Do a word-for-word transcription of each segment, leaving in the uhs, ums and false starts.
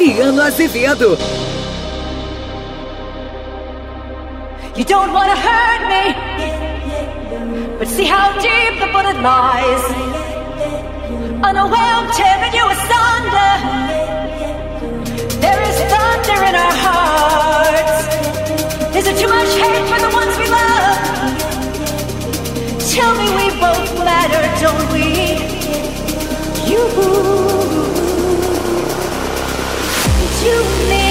Adriano Azevedo. You don't want to hurt me, but see how deep the bullet lies. Unaware, tearing you asunder. There is thunder in our hearts. Is it too much hate for the ones we love? Tell me we both matter, don't we? You, it's you and me.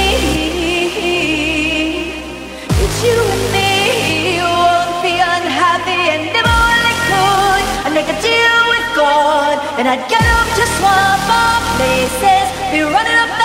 It's you and me. Won't be unhappy and never really could. I'd make a deal with God, and I'd get up to swap our places. Be running up the